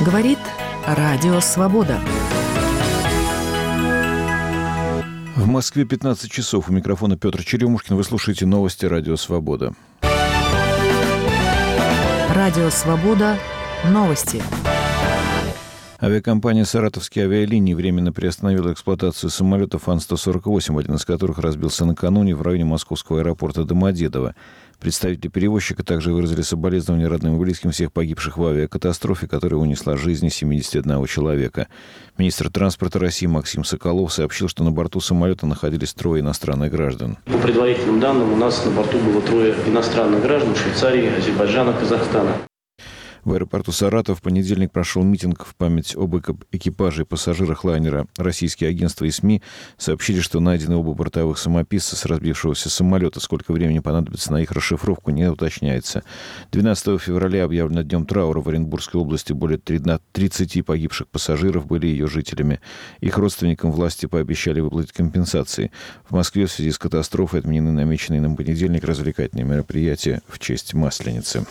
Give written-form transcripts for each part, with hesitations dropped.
Говорит Радио Свобода. В Москве 15 часов. У микрофона Петр Черемушкин. Вы слушаете новости Радио Свобода. Радио Свобода. Новости. Авиакомпания «Саратовские авиалинии» временно приостановила эксплуатацию самолетов Ан-148, один из которых разбился накануне в районе московского аэропорта Домодедово. Представители перевозчика также выразили соболезнования родным и близким всех погибших в авиакатастрофе, которая унесла жизни 71 человека. Министр транспорта России Максим Соколов сообщил, что на борту самолета находились 3 иностранных граждан. По предварительным данным, у нас на борту было 3 иностранных граждан Швейцарии, Азербайджана, Казахстана. В аэропорту Саратов в понедельник прошел митинг в память об экипаже и пассажирах лайнера. Российские агентства и СМИ сообщили, что найдены оба бортовых самописца с разбившегося самолета. Сколько времени понадобится на их расшифровку, не уточняется. 12 февраля объявлено днем траура в Оренбургской области. Более 30 погибших пассажиров были ее жителями. Их родственникам власти пообещали выплатить компенсации. В Москве в связи с катастрофой отменены намеченные на понедельник развлекательные мероприятия в честь Масленицы.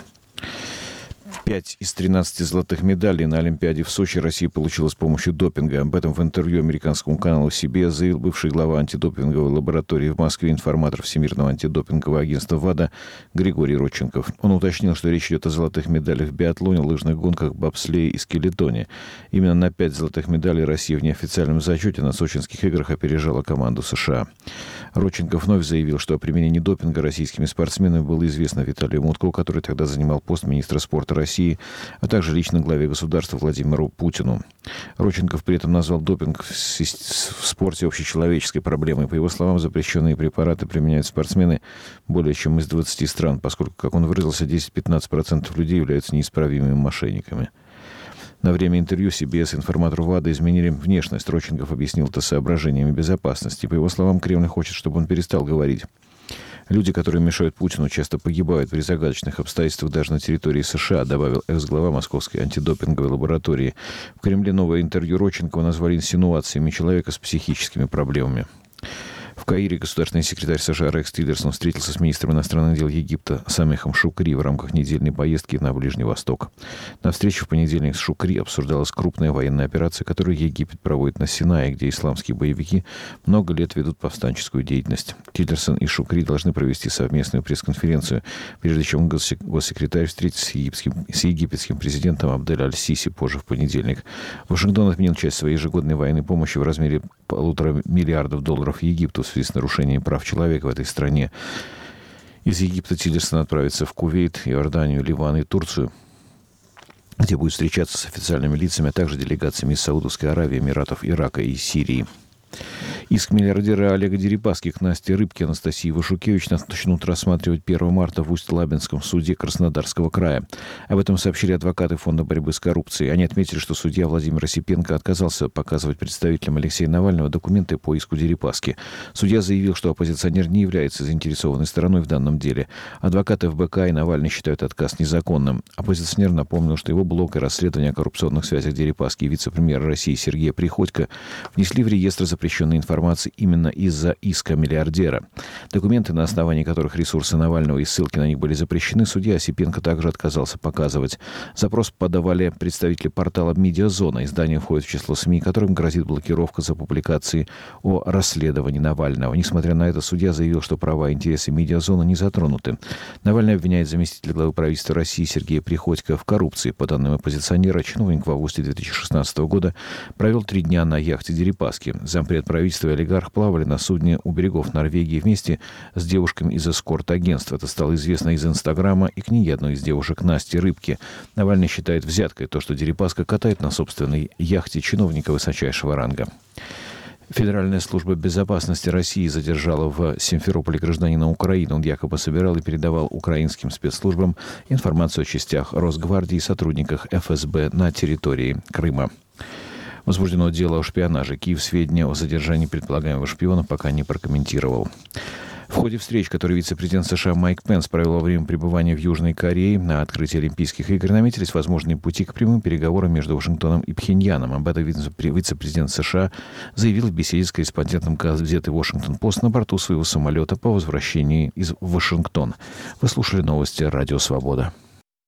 5 из 13 золотых медалей на Олимпиаде в Сочи Россия получила с помощью допинга. Об этом в интервью американскому каналу CBS заявил бывший глава антидопинговой лаборатории в Москве, информатор Всемирного антидопингового агентства ВАДА Григорий Родченков. Он уточнил, что речь идет о золотых медалях в биатлоне, лыжных гонках, бобслее и скелетоне. Именно на 5 золотых медалей Россия в неофициальном зачете на сочинских играх опережала команду США. Родченков вновь заявил, что о применении допинга российскими спортсменами было известно Виталию Мутко, который тогда занимал пост министра спорта России, а также лично главе государства Владимиру Путину. Родченков при этом назвал допинг в спорте общечеловеческой проблемой. По его словам, запрещенные препараты применяют спортсмены более чем из 20 стран, поскольку, как он выразился, 10-15% людей являются неисправимыми мошенниками. На время интервью CBS информатору ВАДА изменили внешность. Родченков объяснил это соображениями безопасности. По его словам, Кремль хочет, чтобы он перестал говорить. Люди, которые мешают Путину, часто погибают при загадочных обстоятельствах даже на территории США, добавил экс-глава Московской антидопинговой лаборатории. В Кремле новое интервью Родченкова назвали инсинуациями человека с психическими проблемами. В Каире государственный секретарь США Рекс Тиллерсон встретился с министром иностранных дел Египта Самехом Шукри в рамках недельной поездки на Ближний Восток. На встрече в понедельник с Шукри обсуждалась крупная военная операция, которую Египет проводит на Синае, где исламские боевики много лет ведут повстанческую деятельность. Тиллерсон и Шукри должны провести совместную пресс-конференцию, прежде чем госсекретарь встретится с египетским президентом Абдель Аль-Сиси позже в понедельник. Вашингтон отменил часть своей ежегодной военной помощи в размере $1,5 миллиарда Египту в связи с нарушением прав человека в этой стране. Из Египта Тиллерсон отправится в Кувейт, Иорданию, Ливан и Турцию, где будет встречаться с официальными лицами, а также делегациями из Саудовской Аравии, Эмиратов, Ирака и Сирии. Иск миллиардера Олега Дерипаски к Насте Рыбке и Анастасии Вашукевич начнут рассматривать 1 марта в Усть-Лабинском суде Краснодарского края. Об этом сообщили адвокаты Фонда борьбы с коррупцией. Они отметили, что судья Владимир Осипенко отказался показывать представителям Алексея Навального документы по иску Дерипаски. Судья заявил, что оппозиционер не является заинтересованной стороной в данном деле. Адвокаты ФБК и Навальный считают отказ незаконным. Оппозиционер напомнил, что его блог и расследование о коррупционных связях Дерипаски и вице-премьера России Сергея Приходько внесли в реестр запрещенной информации именно из-за иска миллиардера. Документы, на основании которых ресурсы Навального и ссылки на них были запрещены, судья Осипенко также отказался показывать. Запрос подавали представители портала «Медиазона». Издание входит в число СМИ, которым грозит блокировка за публикации о расследовании Навального. Несмотря на это, судья заявил, что права и интересы «Медиазона» не затронуты. Навальный обвиняет заместителя главы правительства России Сергея Приходько в коррупции. По данным оппозиционера, чиновник в августе 2016 года провел 3 дня на яхте Дерипаски. Зампред правительства и олигарх плавали на судне у берегов Норвегии вместе с девушками из эскорт-агентства. Это стало известно из Инстаграма и книги одной из девушек Насти Рыбки. Навальный считает взяткой то, что Дерипаска катает на собственной яхте чиновника высочайшего ранга. Федеральная служба безопасности России задержала в Симферополе гражданина Украины. Он якобы собирал и передавал украинским спецслужбам информацию о частях Росгвардии и сотрудниках ФСБ на территории Крыма. Возбуждено дело о шпионаже. Киев сведения о задержании предполагаемого шпиона пока не прокомментировал. В ходе встреч, которые вице-президент США Майк Пенс провел во время пребывания в Южной Корее на открытии Олимпийских игр, наметились возможные пути к прямым переговорам между Вашингтоном и Пхеньяном. Об этом вице-президент США заявил в беседе с корреспондентом газеты «Вашингтон-Пост» на борту своего самолета по возвращении из Вашингтона. Вы слушали новости «Радио Свобода».